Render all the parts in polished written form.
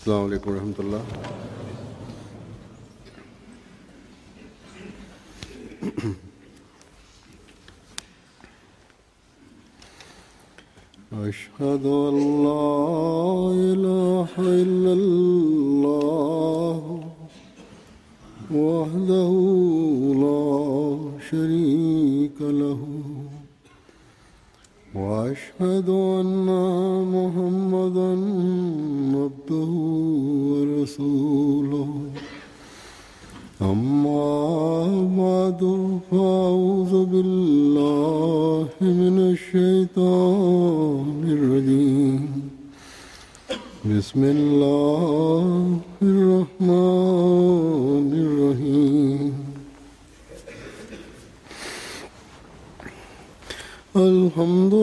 अस्सलाम वालेकुम रहमतुल्लाह। अशहदु अल्ला इलाहा इल्लल्लाह वहदहु ला शरीका लहू وأشهد أن محمدًا عبده ورسوله أما بعد فأعوذ بالله من الشيطان الرجيم بسم الله الرحمن الرحيم الحمد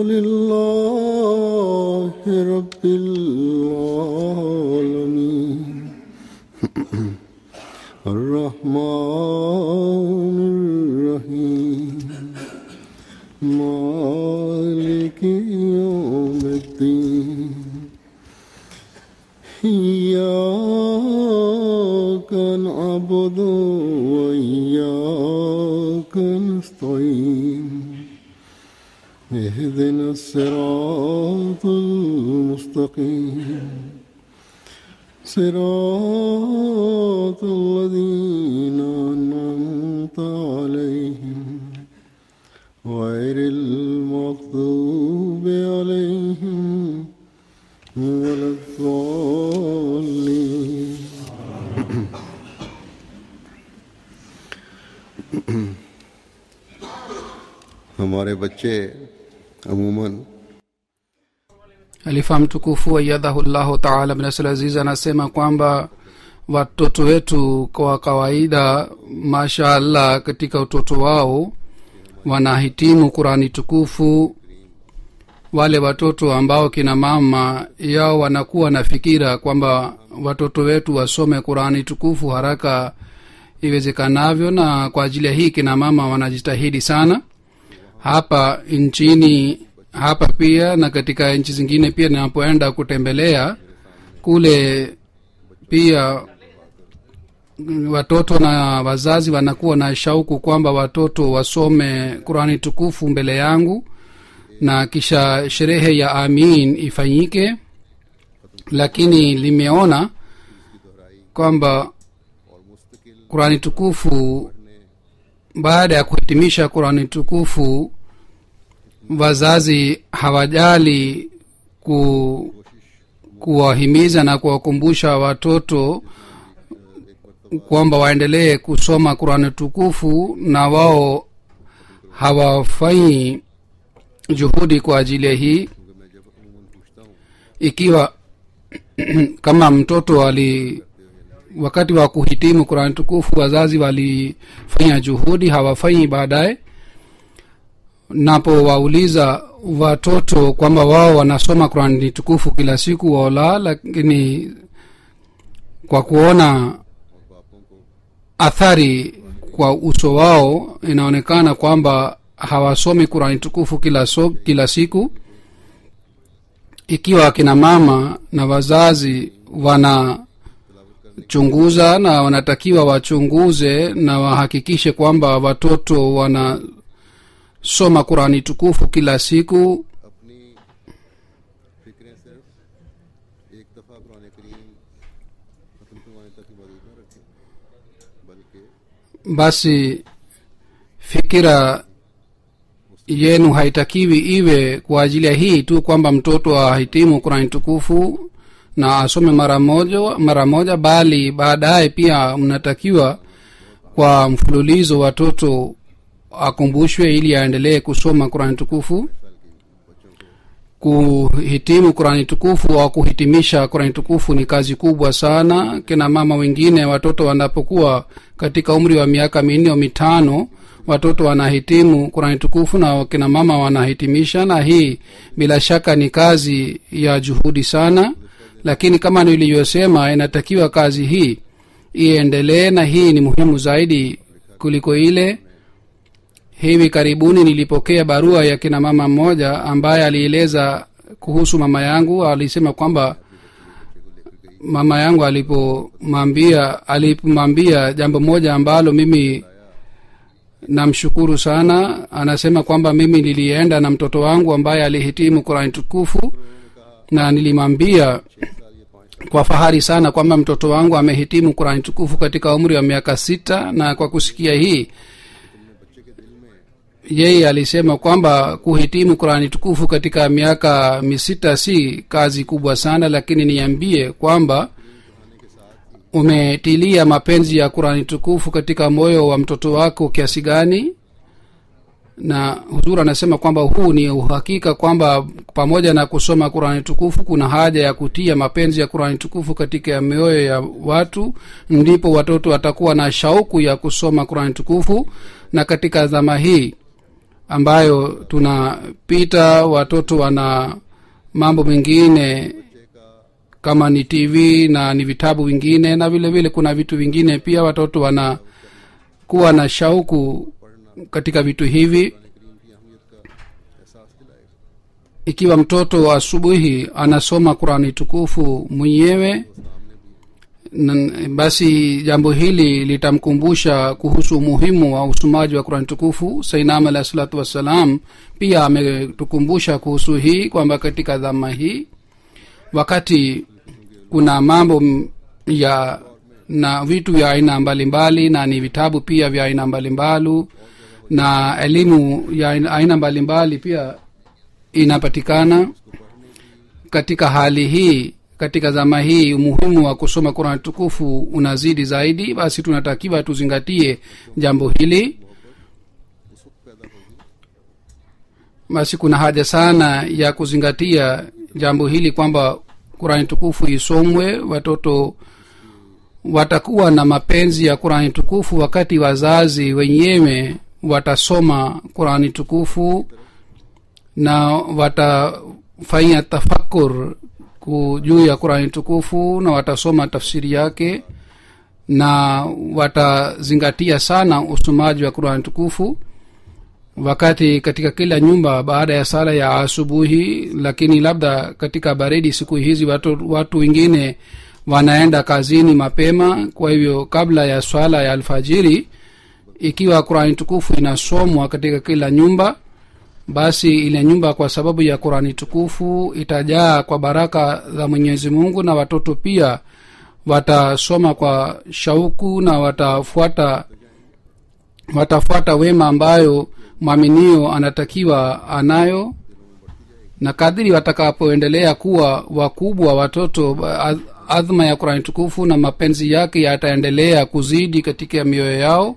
لله رب العالمين الرحمن الرحيم مالك يوم الدين إياك نعبد وإياك نستعين اهدنا الصراط المستقيم صراط الذين أنعمت عليهم غير المغضوب عليهم ولا الضالين हमारे बच्चे अमूमन Alifa mtukufu ayyadhahullahu ta'ala bin Aziz anasema kwamba watoto wetu kwa kawaida mashaallah katika utoto wao wanahitimu Qur'ani tukufu. Wale watoto ambao kina mama yao wanakuwa na fikira kwamba watoto wetu wasome Qur'ani tukufu haraka iwezekanavyo, na kwa ajili ya hii kina mama wanajitahidi sana hapa nchini hapa pia na katika nchi zingine pia. Ninapoenda kutembelea kule pia watoto na wazazi wanakuwa na shauku kwamba watoto wasome Qur'ani tukufu mbele yangu na kisha sherehe ya amin ifanyike. Lakini limeona kwamba Qur'ani tukufu baada ya kuhitimisha Qur'ani tukufu wazazi hawajali kuwahimiza na kuwakumbusha watoto kwamba waendelee kusoma Qur'ani tukufu, na wao hawafanyi juhudi kwa ajili ya hii. Ikiwa kama mtoto wakati wa kuhitimu Qur'ani tukufu wazazi walifanya juhudi, hawafanyi baadaye. Napo wauliza watoto kwamba wao wanasoma Qur'ani tukufu kila siku wala, lakini kwa kuona athari kwa uso wao inaonekana kwamba hawasomi Qur'ani tukufu kila siku. Ikiwa kina mama na wazazi wanachunguza na wanatakiwa wachunguze na wahakikishe kwamba watoto wanasoma Qur'ani tukufu kila siku, basi fikira yenu haitakiwi iwe kwa ajili ya hii tu kwamba mtoto ahitimu Qur'ani tukufu na asome mara moja, bali baadaye pia mnatakiwa kwa mfululizo watoto akumbushwe ili aendelee kusoma Qur'ani tukufu. Kuhitimu Qur'ani tukufu au kuhitimisha Qur'ani tukufu ni kazi kubwa sana. Kina mama wengine watoto wanapokuwa katika umri wa miaka 4 au 5 watoto wanahitimu Qur'ani tukufu na kina mama wanahitimisha, na hii bila shaka ni kazi ya juhudi sana. Lakini kama nilivyosema, inatakiwa kazi hii iendelee, na hii ni muhimu zaidi kuliko ile. Hivi karibuni nilipokea barua ya kina mama mmoja ambaye alieleza kuhusu mama yangu. Alisema kwamba mama yangu alipomwambia jambo moja ambalo mimi namshukuru sana. Anasema kwamba mimi nilienda na mtoto wangu ambaye alihitimu Qur'an tukufu, na nilimwambia kwa fahari sana kwamba mtoto wangu amehitimu Qur'an tukufu katika umri wa miaka 6. Na kwa kusikia hii, yeye alisema kwamba kuhitimu Qur'an tukufu katika miaka 6 si kazi kubwa sana, lakini niambie kwamba umetilia mapenzi ya Qur'an tukufu katika moyo wa mtoto wako kiasi gani. Na huzur anasema kwamba huu ni uhakika kwamba pamoja na kusoma Qur'an tukufu kuna haja ya kutia mapenzi ya Qur'an tukufu katika mioyo ya watu, ndipo watoto watakuwa na shauku ya kusoma Qur'an tukufu. Na katika zama hii ambayo tunapita, watoto wana mambo mengine kama ni TV na ni vitabu vingine, na vile vile kuna vitu vingine pia. Watoto wanakuwa na shauku katika vitu hivi. Ikiwa mtoto asubuhi anasoma Qur'ani tukufu mwenyewe, basi jambo hili litamkumbusha kuhusu umuhimu wa usomaji wa Qur'an tukufu. Sayyidina alayhi salatu wassalam pia ametukumbusha kuhusu hii kwamba katika dhama hii, wakati kuna mambo ya na vitu vya aina mbalimbali, na ni vitabu pia vya aina mbalimbali, na elimu ya aina mbalimbali pia inapatikana katika hali hii. Katika zama hii umuhimu wa kusoma Qur'an tukufu unazidi zaidi, basi tunatakiwa tuzingatie jambo hili. Basi kuna haja sana ya kuzingatia jambo hili kwamba Qur'an tukufu isomwe. Watoto watakuwa na mapenzi ya Qur'an tukufu wakati wazazi wenyewe watasoma Qur'an tukufu na watafanya tafakkur juu ya Qur'an tukufu, na watasoma tafsiri yake, na watazingatia sana usomaji wa Qur'an tukufu wakati katika kila nyumba baada ya sala ya asubuhi. Lakini labda katika baridi siku hizi watu wengine wanaenda kazini mapema, kwa hivyo kabla ya swala ya alfajiri, ikiwa Qur'an tukufu inasomwa katika kila nyumba, basi ile nyumba kwa sababu ya Qur'an tukufu itajaa kwa baraka za Mwenyezi Mungu, na watoto pia watasoma kwa shauku na watafuata wema ambayo mwaminio anatakiwa anayo. Na kadiri watakapoendelea kuwa wakubwa watoto, adhma ya Qur'an tukufu na mapenzi yake yataendelea kuzidi katika mioyo yao.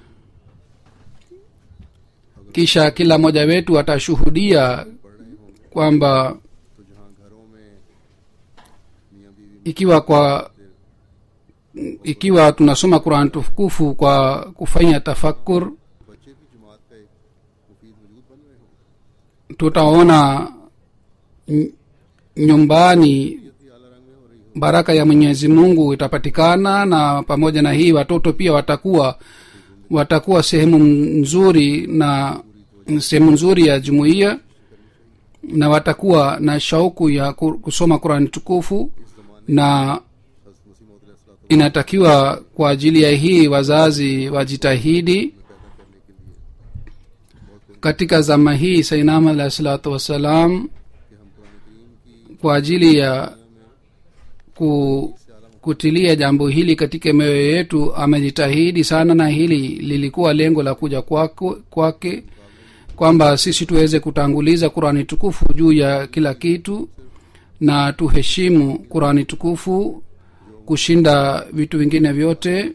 Kisha kila mmoja wetu atashuhudia kwamba ikiwa tunasoma Qur'an tukufu kwa kufanya tafakkur, tutaona nyumbani baraka ya Mwenyezi Mungu itapatikana. Na pamoja na hii, watoto pia watakuwa sehemu nzuri ya jumuiya, na watakuwa na shauku ya kusoma Qur'an tukufu. Na inatakiwa kwa ajili ya hii wazazi wajitahidi. Katika zama hii Sayyidina alayhi salatu wassalam kwa ajili ya kutilia jambo hili katika mioyo yetu amejitahidi sana, na hili lilikuwa lengo la kuja kwake kwamba sisi tuweze kutanguliza Qur'ani tukufu juu ya kila kitu, na tuheshimu Qur'ani tukufu kushinda vitu vingine vyote,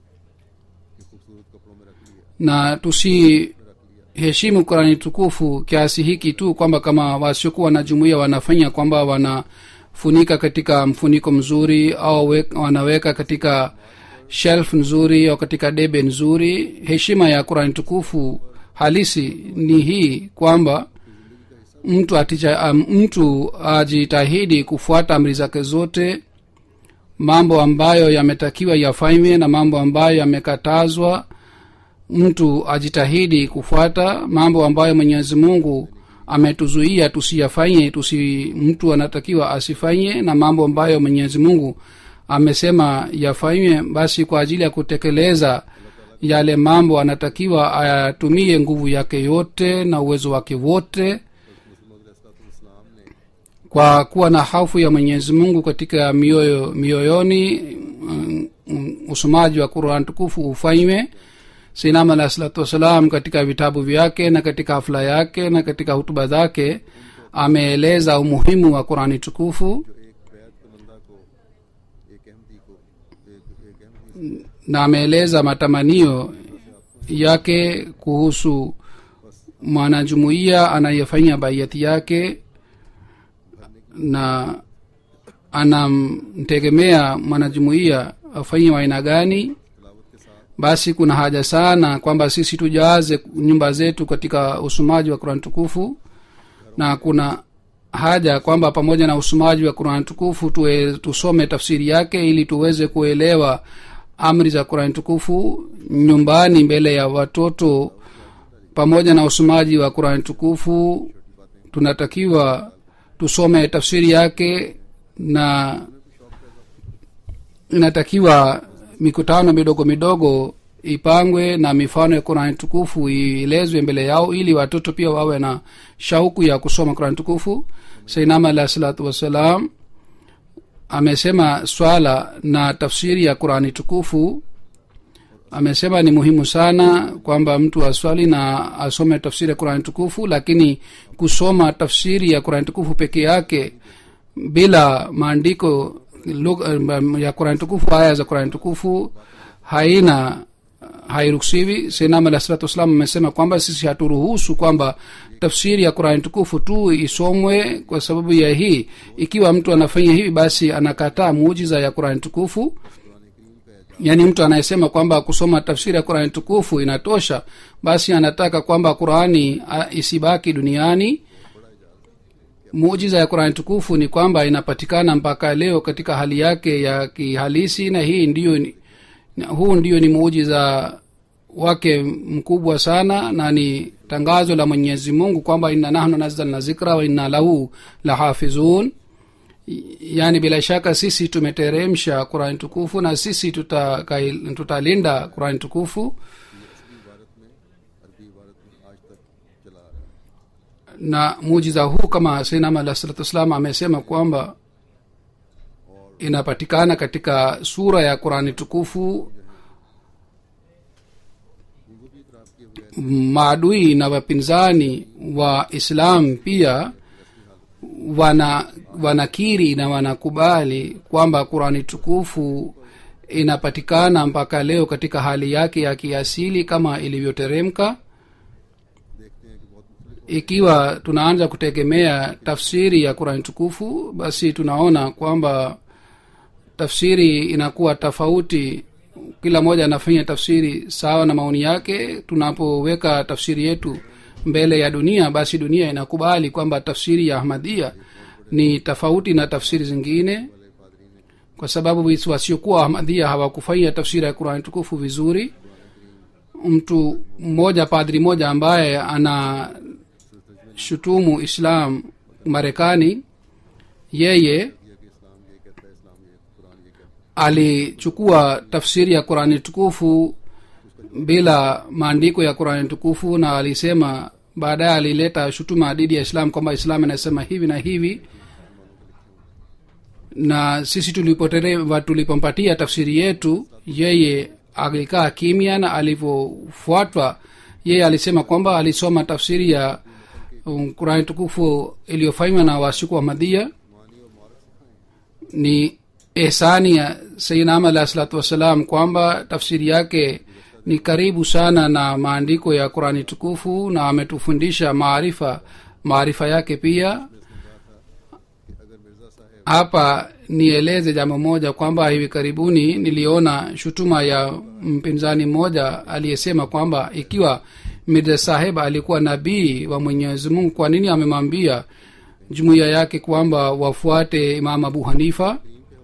na tusiheshimu Qur'ani tukufu kiasi hiki tu kwamba kama wasiokuwa na jumuiya wanafanya kwamba wanafunika katika mfuniko mzuri au wanaweka katika shelf nzuri au katika debe nzuri. Heshima ya Qur'ani tukufu halisi ni hii kwamba mtu ajitahidi kufuata amri zake zote, mambo ambayo yametakiwa yafanywe na mambo ambayo yamekatazwa mtu ajitahidi kufuata. Mambo ambayo Mwenyezi Mungu ametuzuia tusiyafanye, mtu anatakiwa asifanye, na mambo ambayo Mwenyezi Mungu amesema yafanywe, basi kwa ajili ya kutekeleza yale mambo anatakiwa ayatumie nguvu yake yote na uwezo wake wote kwa kuwa na hofu ya Mwenyezi Mungu katika mioyoni. Usomaji wa Qur'an tukufu ufanywe. Sayyidina alayhi salatu wasalam katika vitabu vyake na katika hafla yake na katika hutuba zake ameeleza umuhimu wa Qur'ani tukufu na ameeleza matamanio yake kuhusu mwanajumuiya anayefanya baiati yake na anamtegemea mwanajumuiya afanye aina gani. Basi kuna haja sana kwamba sisi tujaze nyumba zetu katika usomaji wa Qur'an tukufu, na kuna haja kwamba pamoja na usomaji wa Qur'an tukufu tusome tafsiri yake ili tuweze kuelewa amri za Qur'an tukufu nyumbani mbele ya watoto. Pamoja na usomaji wa Qur'an tukufu tunatakiwa tusome tafsiri yake, na inatakiwa mikutano midogo midogo ipangwe na mifano ya Qur'an tukufu ielezwe mbele yao ili watoto pia wawe na shauku ya kusoma Qur'an tukufu. Sayyidina alayhi salatu wasalam amesema swala na tafsiri ya Qur'ani tukufu, amesema ni muhimu sana kwamba mtu aswali na asome tafsiri ya Qur'ani tukufu, lakini kusoma tafsiri ya Qur'ani tukufu peke yake bila maandiko ya Qur'ani tukufu, aya za Qur'ani tukufu hairuhusiwi. Sayyidina alayhi salatu wasallam amesema kwamba sisi haturuhusu kwamba tafsiri ya Qur'ani tukufu tu isomwe. Kwa sababu ya hii, ikiwa mtu anafanya hivi, basi anakataa muujiza ya Qur'ani tukufu. Yani mtu anayesema kwamba kusoma tafsiri ya Qur'ani tukufu inatosha, basi anataka kwamba Qur'ani isibaki duniani. Muujiza ya Qur'ani tukufu ni kwamba inapatikana mpaka leo katika hali yake ya kihalisi, na huu ndio ni muujiza wake mkubwa sana, na ni tangazo la Mwenyezi Mungu kwamba inna nahnu nazzalna zikra wa inna lahu lahafizun. Yani bila shaka sisi tumeteremsha Qur'an tukufu na sisi tutalinda Qur'an tukufu. Na muujiza huu kama Sayyidina alayhi salatu wasallam amesema kwamba inapatikana katika sura ya Qur'ani tukufu. Maadui na wapinzani wa Islam pia wanakiri na wanakubali kwamba Qur'ani tukufu inapatikana mpaka leo katika hali yake ya kiasili kama ilivyoteremka. Ikiwa tunaanza kutegemea tafsiri ya Qur'ani tukufu, basi tunaona kwamba tafsiri inakuwa tofauti, kila mmoja anafanya tafsiri sawa na maoni yake. Tunapoweka tafsiri yetu mbele ya dunia, basi dunia inakubali kwamba tafsiri ya Ahmadiyya ni tofauti na tafsiri zingine, kwa sababu wasiokuwa Ahmadiyya hawakufanya tafsiri ya Qur'an tukufu vizuri. Mtu mmoja, padri mmoja ambaye ana shutumu Islam Marekani, yeye alichukua tafsiri ya Qur'ani tukufu bila maandiko ya Qur'ani tukufu, na alisema baadaye alileta shutuma dhidi ya Islam kwamba Islam inasema hivi na hivi. Na sisi tulipompatia tafsiri yetu, yeye alikaa kimya, na alivyofuatwa yeye alisema kwamba alisoma tafsiri ya Qur'ani tukufu iliyofanywa na wasiku wa Ahmadiyya. Ni ihsani ya Sayyidina alayhi salatu wasalam kwamba tafsiri yake ni karibu sana na maandiko ya Qur'ani tukufu, na ametufundisha maarifa yake pia. Hapa nieleze jambo moja kwamba hivi karibuni niliona shutuma ya mpinzani mmoja aliyesema kwamba ikiwa Mirza Sahib alikuwa nabii wa Mwenyezi Mungu, kwa nini amemwambia jumuiya yake kwamba wafuate Imam Abu Hanifa?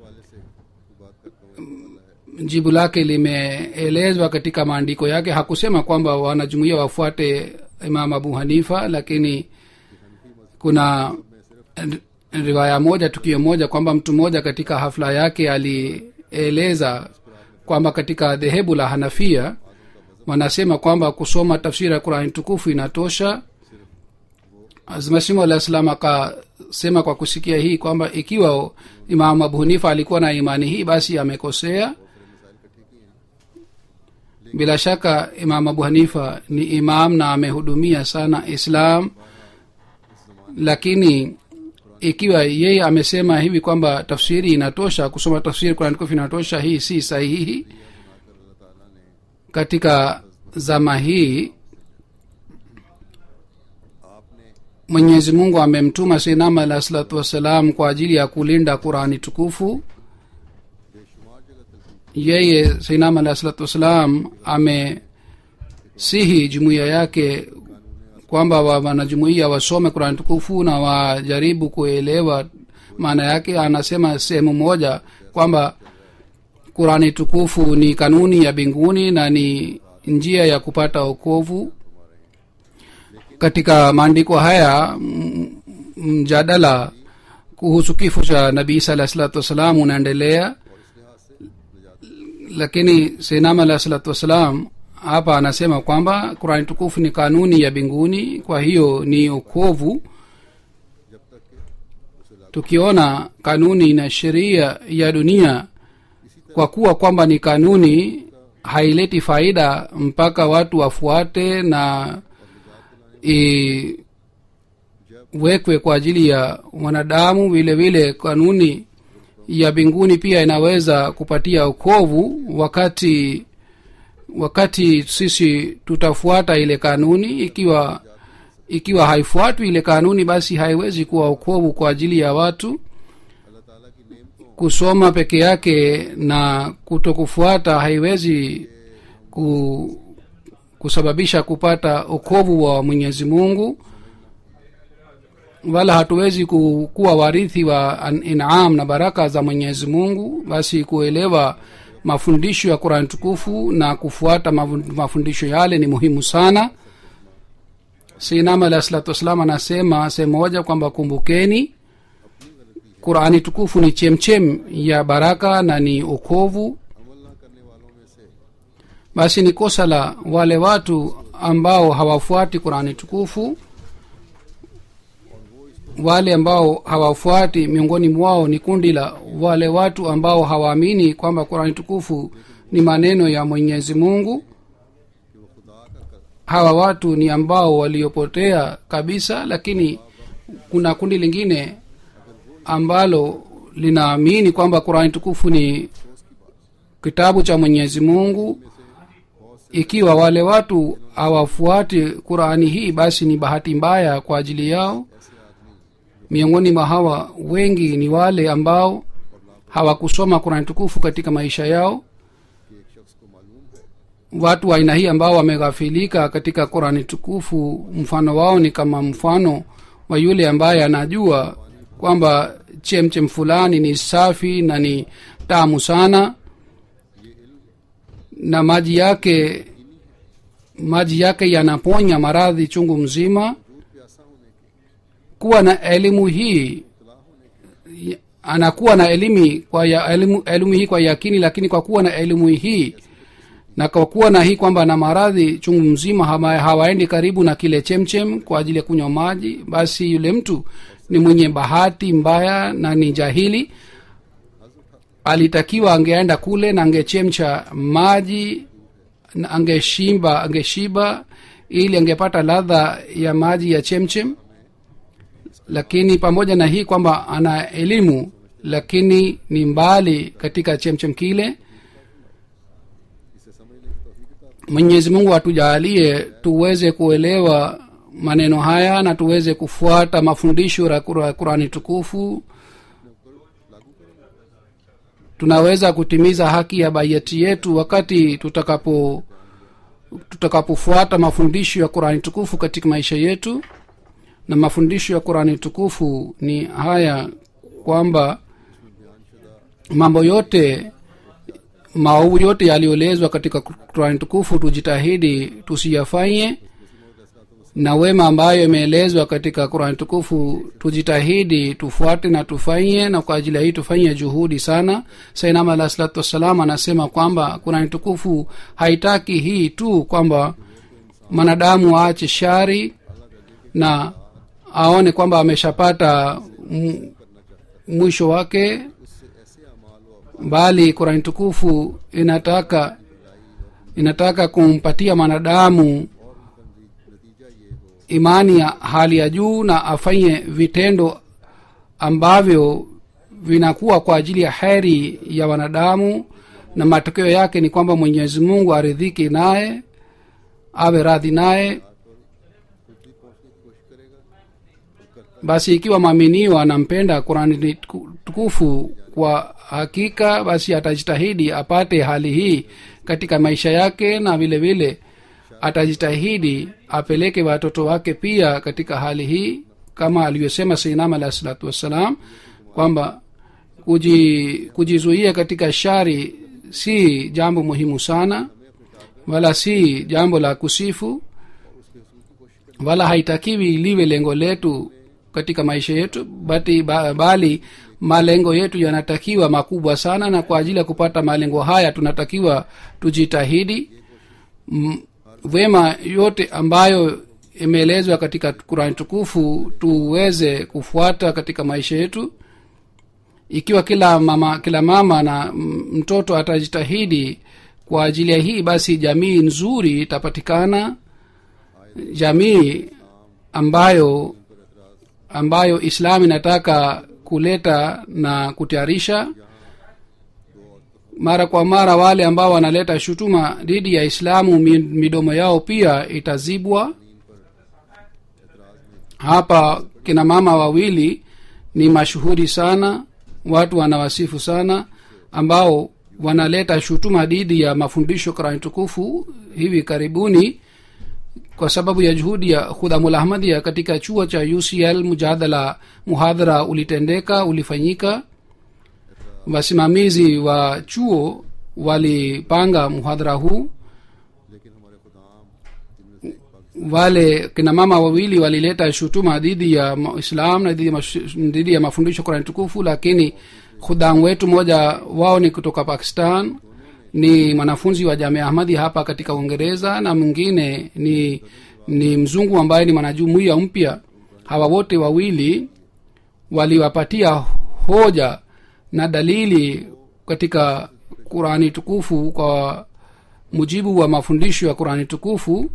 Jibu lake limeelezwa katika maandiko yake. Hakusema kwamba wanajumuiya wafuate Imam Abu Hanifa, lakini kuna riwaya moja tukio moja kwamba mtu mmoja katika hafla yake alieleza kwamba katika dhehebu la Hanafia wanasema kwamba kusoma tafsiri ya Qur'an tukufu inatosha. Masimu alayhi salam akasema kwa kusikia hii kwamba ikiwa Imam Abu Hanifa alikuwa na imani hii basi amekosea. Bila shaka Imam Abu Hanifa ni imam na amehudumia sana Islam, lakini ikiwa yeye amesema hivi kwamba tafsiri inatosha, kusoma tafsiri Qur'an tukufu inatosha, hii si sahihi. Katika zama hii Mwenyezi Mungu amemtuma Sayyidina alayhi salatu wasalam kwa ajili ya kulinda Qur'ani tukufu. Yeye Sayyidina alayhi salatu wasalam amesihi jumuiya yake kwamba wanajumuiya wasome Qur'ani tukufu na wajaribu kuelewa maana yake. Anasema sehemu moja kwamba Qur'ani tukufu ni kanuni ya mbinguni na ni njia ya kupata wokovu. Katika maandiko haya mjadala kuhusu kifo cha Nabii Isa alayhi salatu wasalam unaendelea, lakini Sayyidina alayhi salatu wasalam hapa anasema kwamba Qur'ani tukufu ni kanuni ya mbinguni, kwa hiyo ni wokovu. Tukiona kanuni na sheria ya dunia kwa kuwa kwamba ni kanuni, haileti faida mpaka watu wafuate na iwekwe kwa ajili ya wanadamu. Vile vile kanuni ya mbinguni pia inaweza kupatia wokovu wakati sisi tutafuata ile kanuni. Ikiwa haifuatwi ile kanuni, basi haiwezi kuwa wokovu kwa ajili ya watu. Kusoma peke yake na kutokufuata haiwezi kusababisha kupata wokovu wa Mwenyezi Mungu, wala hatuwezi kuwa warithi wa in'am na baraka za Mwenyezi Mungu. Basi kuelewa mafundisho ya Qur'an tukufu na kufuata mafundisho yale ni muhimu sana. Sayyidina alayhi salatu wasallam anasema sehemu moja kwamba kumbukeni Qur'ani tukufu ni chemchem ya baraka na ni wokovu. Basi ni kosa la wale watu ambao hawafuati Qur'ani tukufu. Wale ambao hawafuati miongoni mwao ni kundi la wale watu ambao hawaamini kwamba Qur'ani tukufu ni maneno ya Mwenyezi Mungu. Hawa watu ni ambao waliopotea kabisa, lakini kuna kundi lingine ambalo linaamini kwamba Qur'ani tukufu ni kitabu cha Mwenyezi Mungu. Ikiwa wale watu hawafuati Qur'ani hii, basi ni bahati mbaya kwa ajili yao. Miongoni mwa hawa wengi ni wale ambao hawakusoma Qur'ani tukufu katika maisha yao. Watu wa aina hii ambao wameghafilika katika Qur'ani tukufu, mfano wao ni kama mfano wa yule ambaye anajua kwamba chemchem fulani ni safi na ni tamu sana, na maji yake yanaponya maradhi chungu mzima. Kuwa na elimu hii, anakuwa na elimu hii kwa yakini, lakini kwa kuwa na elimu hii na kwa kuwa na hii kwamba na maradhi chungu mzima, hawaendi karibu na kile chemchem kwa ajili ya kunywa maji, basi yule mtu ni mwenye bahati mbaya na ni jahili. Alitakiwa angeenda kule na angechemcha maji na angeshiba ili angepata ladha ya maji ya chemchem. Lakini pamoja na hii kwamba ana elimu, lakini ni mbali katika chemchem kile. Mwenyezi Mungu atujalie tuweze kuelewa maneno haya na tuweze kufuata mafundisho ya Qur'ani tukufu. Tunaweza kutimiza haki ya bayati yetu wakati tutakapofuata mafundisho ya Qur'ani tukufu katika maisha yetu. Na mafundisho ya Qur'ani tukufu ni haya kwamba mambo yote maovu yote yaliyoelezwa katika Qur'ani tukufu tujitahidi tusiyafanye, na wema ambayo imeelezwa katika Qur'an tukufu tujitahidi tufuate na tufanye, na kwa ajili ya hii tufanye juhudi sana. Sayyidina alayhi salatu wassalam anasema kwamba Qur'an tukufu haitaki hii tu kwamba manadamu aache shari na aone kwamba ameshapata mwisho wake, bali Qur'an tukufu inataka kumpatia manadamu imani ya hali ya juu na afanye vitendo ambavyo vinakuwa kwa ajili ya heri ya wanadamu, na matokeo yake ni kwamba Mwenyezi Mungu aridhiki naye, awe radhi naye. Basi ikiwa mwaminiwa anampenda Qur'ani tukufu kwa hakika, basi atajitahidi apate hali hii katika maisha yake, na vile vile atajitahidi apeleke watoto wake pia katika hali hii, kama alivyosema Sayyidina alayhi salatu wassalam kwamba kujizuia katika shari si jambo muhimu sana, wala si jambo la kusifu, wala haitakiwi liwe lengo letu katika maisha yetu, bali malengo yetu yanatakiwa makubwa sana, na kwa ajili ya kupata malengo haya tunatakiwa tujitahidi. Wema yote ambayo imeelezwa katika Qur'an tukufu tuweze kufuata katika maisha yetu. Ikiwa kila mama na mtoto atajitahidi kwa ajili ya hii, basi jamii nzuri itapatikana, jamii ambayo Islam inataka kuleta na kutayarisha. Mara kwa mara wale ambao wanaleta shutuma dhidi ya Islamu midomo yao pia itazibwa. Hapa kina mama wawili ni mashuhuri sana, watu wanawasifu sana, ambao wanaleta shutuma dhidi ya mafundisho Qur'an tukufu. Hivi karibuni kwa sababu ya juhudi ya Khudamul Ahmadiyya katika chuo cha UCL muhadhara ulifanyika. Wasimamizi wa chuo walipanga muhadhara huu. Wale kina mama wawili walileta shutuma dhidi ya Islam na dhidi ya mafundisho Qur'an tukufu, lakini khudam wetu moja wao ni kutoka Pakistan, ni mwanafunzi wa Jamia Ahmadiyya hapa katika Uingereza, na mwingine ni mzungu ambaye ni mwanajumuiya mpya. Hawa wote wawili waliwapatia hoja na dalili katika Qur'ani tukufu kwa mujibu wa mafundisho ya Qur'ani tukufu.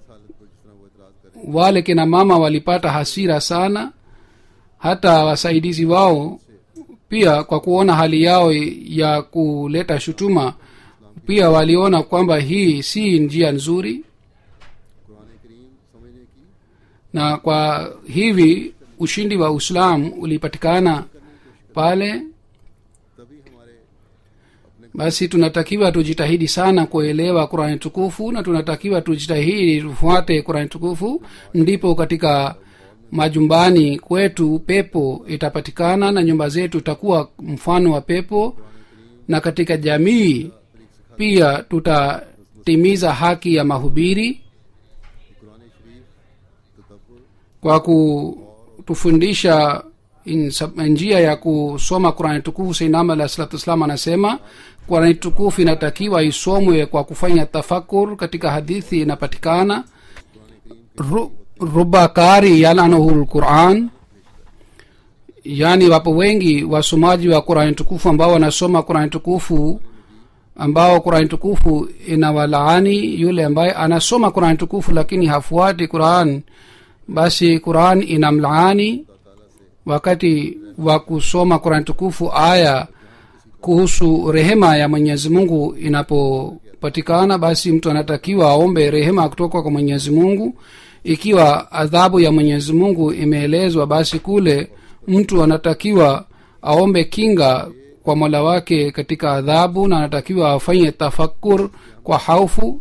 Wale kina mama walipata hasira sana, hata wasaidizi wao pia kwa kuona hali yao ya kuleta shutuma pia waliona kwamba hii si njia nzuri, na kwa hivi ushindi wa Uislamu ulipatikana pale. Basi tunatakiwa tujitahidi sana kuelewa Qur'an tukufu, na tunatakiwa tujitahidi tufuate Qur'an tukufu, ndipo katika majumbani kwetu pepo itapatikana na nyumba zetu itakuwa mfano wa pepo, na katika jamii pia tutatimiza haki ya mahubiri kwa kutufundisha njia ya kusoma Qur'an tukufu. Sayyidina alayhi salatu wasallam anasema Qur'an tukufu inatakiwa isomwe kwa kufanya tafakur. Katika hadithi inapatikana ruba qari yalanuhu Qur'an, yani wapo wengi wasomaji wa Qur'an tukufu ambao wanasoma Qur'an tukufu ambao Qur'an tukufu inawalaani yule ambaye anasoma Qur'an tukufu lakini hafuati Qur'an, basi Qur'an inamlaani. Wakati wa kusoma Qur'an tukufu aya kuhusu rehema ya Mwenyezi Mungu inapopatikana, basi mtu anatakiwa aombe rehema kutoka kwa Mwenyezi Mungu. Ikiwa adhabu ya Mwenyezi Mungu imeelezwa, basi kule mtu anatakiwa aombe kinga kwa Mola wake katika adhabu, na anatakiwa afanye tafakur kwa hofu.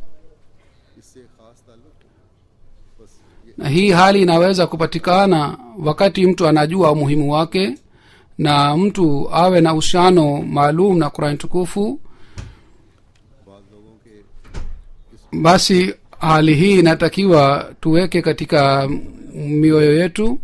Na hii hali inaweza kupatikana wakati mtu anajua umuhimu wake, na mtu awe na uhusiano maalum na Qur'an tukufu, basi hali hii inatakiwa tuweke katika mioyo yetu.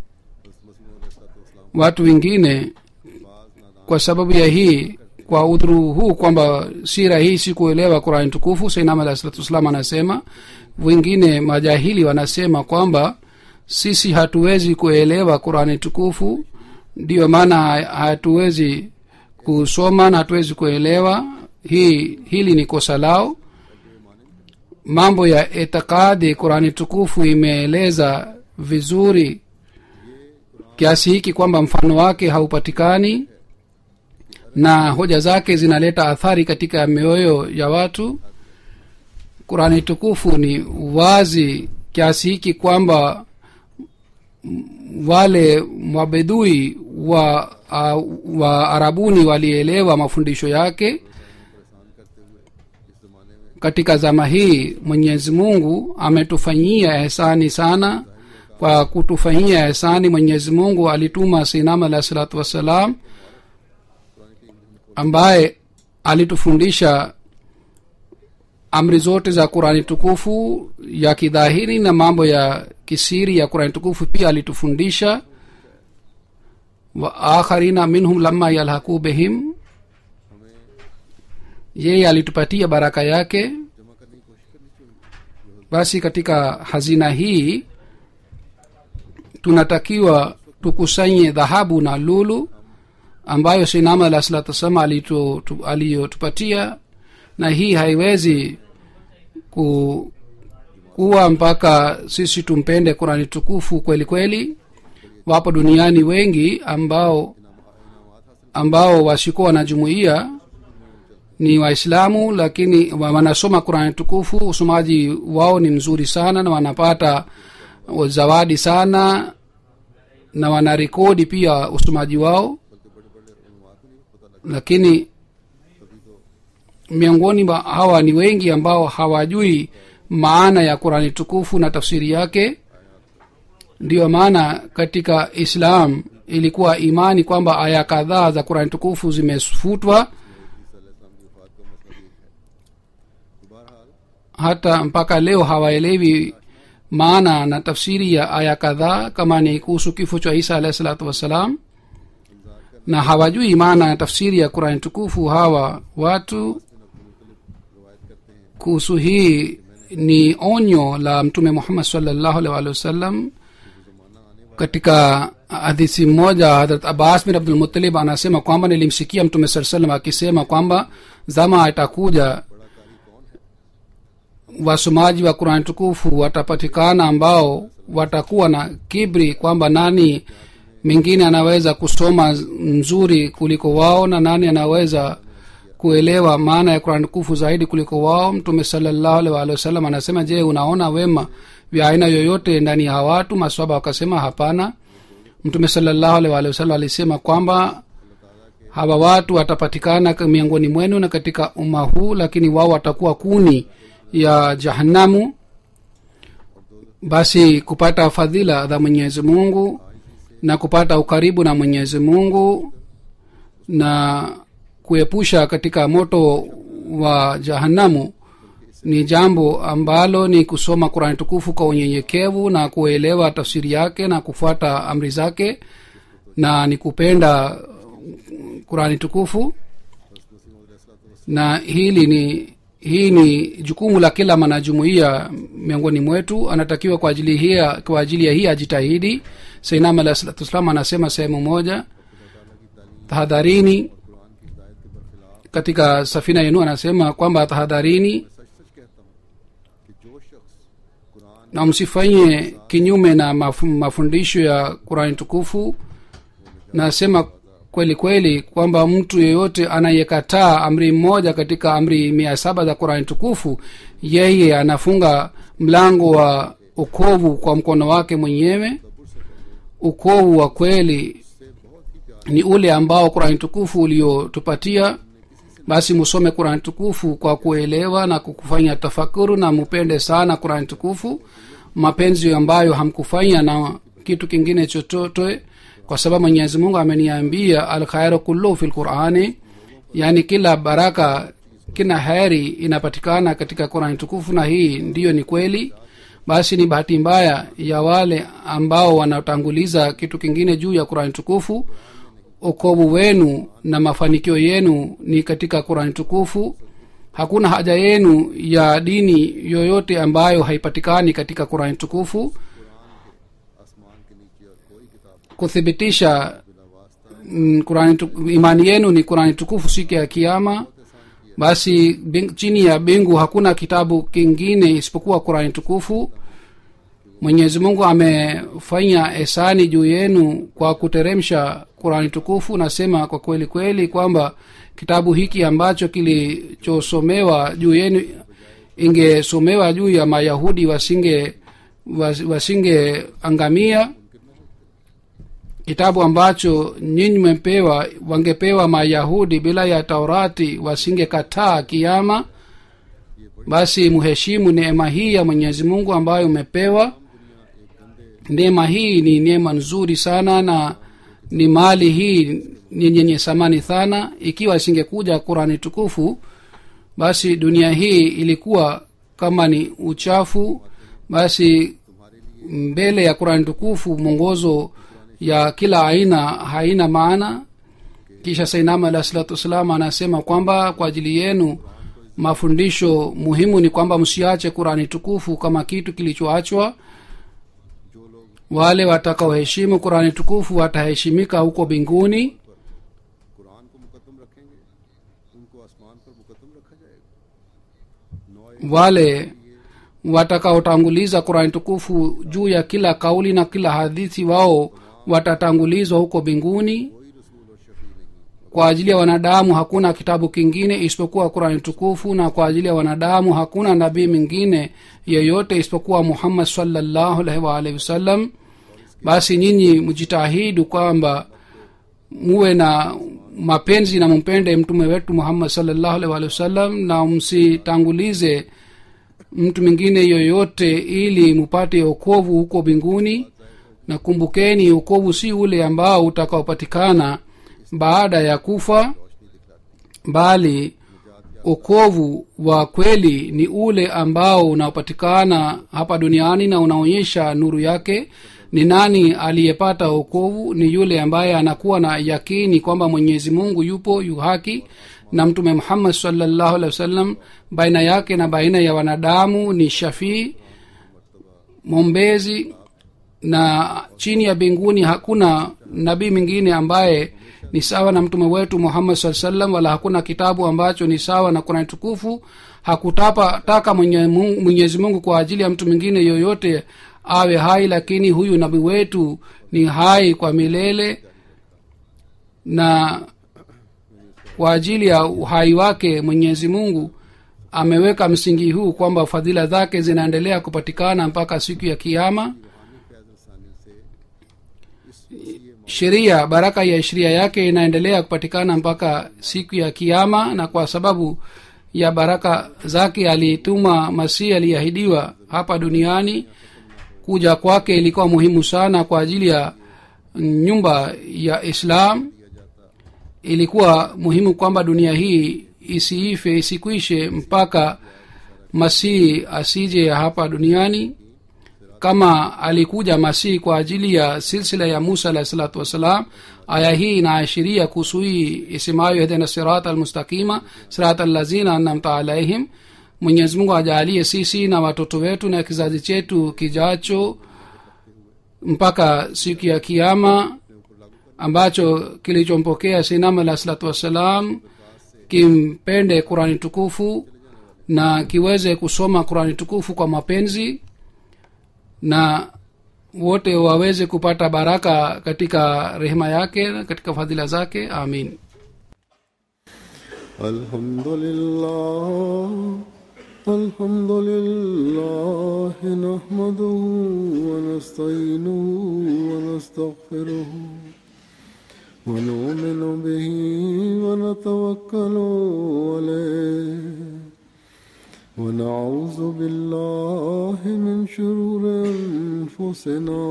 Watu wengine kwa sababu ya hii, kwa udhuru huu kwamba si rahisi kuelewa Qur'an tukufu, Sayyidina alayhi salatu wasallam anasema, wengine majahili wanasema kwamba sisi hatuwezi kuelewa Qur'an tukufu, ndio maana hatuwezi kusoma na hatuwezi kuelewa. Hili ni kosa lao. Mambo ya itikadi Qur'an tukufu imeeleza vizuri kiasi hiki kwamba mfano wake haupatikani, na hoja zake zinaleta athari katika mioyo ya watu. Qur'an tukufu ni wazi kiasi hiki kwamba wale mabedui wa Arabuni walielewa mafundisho yake. Katika zama hii Mwenyezi Mungu ametufanyia ihsani sana. Kwa kutufanyia ihsani, Mwenyezi Mungu alituma Sayyidina alayhi salatu wasalam, ambaye alitufundisha amri zote za Qur'ani tukufu ya kidhahiri na mambo ya kisiri ya Qur'ani tukufu pia alitufundisha. Wa akharina minhum lamma yalhaqu bihim, yeye alitupatia baraka yake. Basi katika hazina hii tunatakiwa tukusanye dhahabu na lulu ambayo Sayyidina alayhi salatu wasallam aliyotupatia, na hii haiwezi kuwa mpaka sisi tumpende Qur'ani tukufu kweli kweli. Wapo duniani wengi ambao wasikuwa na jumuiya, ni Waislamu, lakini wanasoma Qur'ani tukufu. Usomaji wao ni mzuri sana na wanapata zawadi sana, na wanarekodi pia usomaji wao, lakini miongoni mwa hawa ni wengi ambao hawajui maana ya Qur'ani tukufu na tafsiri yake. Ndio maana katika Islam ilikuwa imani kwamba aya kadhaa za Qur'ani tukufu zimefutwa. Hata mpaka leo hawaelewi maana na tafsiri ya aya kadhaa, kama ni kuhusu kifo cha Isa alayhi salatu wasalam, na hawajui maana na tafsiri ya Qur'ani tukufu hawa watu. Kuhusu hii ni onyo la Mtume Muhammad sallallahu alaihi wasallam. Katika hadithi moja, Hazrat Abbas bin Abdul Muttalib anasema kwamba nilimsikia Mtume sallallahu alaihi wasallam akisema kwamba zama itakuja wasomaji wa Qur'an tukufu watapatikana ambao watakuwa na kibri kwamba nani mwingine anaweza kusoma nzuri kuliko wao na nani anaweza kuelewa maana ya Qur'an tukufu zaidi kuliko wao. Mtume sallallahu alaihi wasallam anasema, je, unaona wema vya aina yoyote ndani ya watu? Maswahaba wakasema hapana. Mtume sallallahu alaihi wasallam alisema kwamba hawa watu watapatikana miongoni mwenu na katika umma huu, lakini wao watakuwa kuni ya jahannamu. Basi kupata fadhila za Mwenyezi Mungu na kupata ukaribu na Mwenyezi Mungu na kuepusha katika moto wa jahannamu ni jambo ambalo ni kusoma Qur'an tukufu kwa unyenyekevu na kuelewa tafsiri yake na kufuata amri zake, na ni kupenda Qur'an tukufu. Na hii ni jukumu la kila mwanajumuiya miongoni mwetu. Anatakiwa kwa ajili ya hii ajitahidi. Sayyidina alayhi salatu wasallam anasema sehemu moja, tahadharini katika safina yenu, anasema kwamba tahadharini na msifanye kinyume na mafundisho ya Qur'an tukufu. Nasema kweli kweli kwamba mtu yeyote anayekataa amri mmoja katika amri 700 za Qur'an tukufu, yeye anafunga mlango wa ukovu kwa mkono wake mwenyewe. Ukovu wa kweli ni ule ambao Qur'an tukufu uliotupatia. Basi musome Qur'an tukufu kwa kuelewa na kukufanya tafakuru, na mupende sana Qur'an tukufu, mapenzi ambayo hamkufanya na kitu kingine chochote, kwa sababu Mwenyezi Mungu ameniambia al-khairu kullu fil Qur'ani, yani kila baraka kina heri inapatikana katika Qur'ani tukufu, na hii ndiyo ni kweli. Basi ni bahati mbaya ya wale ambao wanatanguliza kitu kingine juu ya Qur'ani tukufu. Okovu wenu na mafanikio yenu ni katika Qur'ani tukufu. Hakuna haja yenu ya dini yoyote ambayo haipatikani katika Qur'ani tukufu. Kuthibitisha imani yenu ni Qur'ani tukufu siku ya kiyama. Basi chini ya bingu hakuna kitabu kingine isipokuwa Qur'ani tukufu. Mwenyezi Mungu amefanya ihsani juu yenu kwa kuteremsha Qur'ani tukufu. Nasema kwa kweli kweli kwamba kitabu hiki ambacho kilichosomewa juu yenu ingesomewa juu ya Mayahudi wasinge angamia. Kitabu ambacho nyinyi mmepewa wangepewa Mayahudi bila ya Taurati wasingekataa kiyama. Basi muheshimu neema hii ya Mwenyezi Mungu ambayo umepewa. Neema hii ni neema nzuri sana, na ni mali hii ni yenye thamani sana. Ikiwa isingekuja Qur'ani tukufu, basi dunia hii ilikuwa kama ni uchafu. Basi mbele ya Qur'ani tukufu mwongozo ya kila aina haina maana. Kisha Sayyidina alayhi salatu wasallam anasema kwamba kwa ajili yenu mafundisho muhimu ni kwamba msiache Qur'ani tukufu kama kitu kilichoachwa. Wale watakaoheshimu Qur'ani tukufu wataheshimika huko mbinguni. Wale watakaotanguliza Qur'ani tukufu juu ya kila kauli na kila hadithi, wao watatangulizwa huko mbinguni. Kwa ajili ya wanadamu hakuna kitabu kingine isipokuwa Qur'ani tukufu, na kwa ajili ya wanadamu hakuna nabii mwingine yeyote isipokuwa Muhammad sallallahu alaihi wasallam. Basi nyinyi mjitahidi kwamba muwe na mapenzi na mpende mtume wetu Muhammad sallallahu alaihi wasallam, na msitangulize mtu mwingine yoyote ili mupate wokovu huko mbinguni. Na kumbukeni, wokovu si ule ambao utakaopatikana baada ya kufa, bali wokovu wa kweli ni ule ambao unapatikana hapa duniani na unaonyesha nuru yake. Ni nani aliyepata wokovu? Ni yule ambaye anakuwa na yakini kwamba Mwenyezi Mungu yupo, yu haki, na mtume Muhammad sallallahu alaihi wasallam baina yake na baina ya wanadamu ni shafii, mwombezi. Na chini ya mbinguni hakuna nabii mwingine ambaye ni sawa na mtume wetu Muhammad sallallahu alaihi wasallam, wala hakuna kitabu ambacho ni sawa na Qur'ani tukufu. Hakutaka Mwenyezi Mungu kwa ajili ya mtu mwingine yoyote awe hai, lakini huyu nabii wetu ni hai kwa milele, na kwa ajili ya uhai wake Mwenyezi Mungu ameweka msingi huu kwamba fadhila zake zinaendelea kupatikana mpaka siku ya kiyama. Sheria, baraka ya sheria yake inaendelea kupatikana mpaka siku ya kiyama, na kwa sababu ya baraka zake alituma Masihi aliahidiwa hapa duniani. Kuja kwake ilikuwa muhimu sana kwa ajili ya nyumba ya Islam. Ilikuwa muhimu kwamba dunia hii isiife, isikwishe mpaka Masihi asije hapa duniani. Kama alikuja Masihi kwa ajili ya silsila ya Musa alayhi salatu wasalam, aya hii inaashiria kuhusu hii isemayo ihdina sirata almustaqima sirata allazina an'amta alaihim. Mwenyezi Mungu ajalie sisi na watoto wetu na kizazi chetu kijacho mpaka siku ya kiyama ambacho kilichompokea Sayyidina alayhi salatu wasalam kimpende Qur'ani tukufu na kiweze kusoma Qur'ani tukufu kwa mapenzi, na wote waweze kupata baraka katika rehema yake, katika fadhila zake. Amin. Alhamdulillah nahmaduhu wa nasta'inuhu wa nastaghfiruhu wa nu'minu bihi wa natawakkalu alayhi ونعوذ بالله من شرور أنفسنا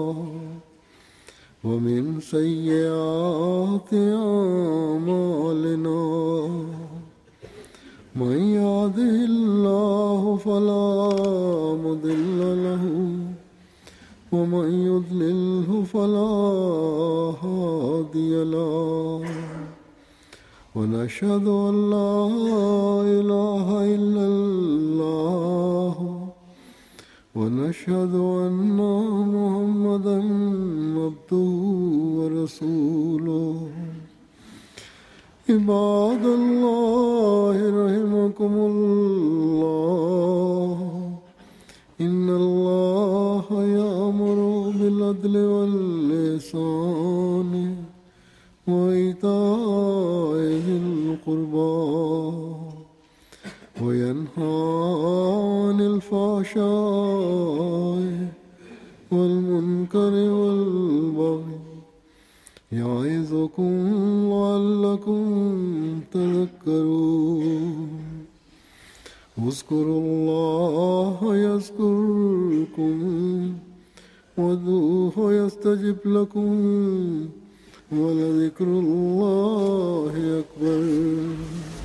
ومن سيئات أعمالنا من يهده الله فلا مضل له ومن يضلله فلا هادي له ونشهد أن لا إله إلا الله ونشهد أن محمدا عبده ورسوله عباد الله رحمكم الله إن الله يأمر بالعدل والإحسان وإيتاء ذي القربى وينهى عن الفحشاء والمنكر والبغي يعظكم لعلكم تذكرون اذكروا الله يذكركم وادعوه يستجب لكم ولذكر الله أكبر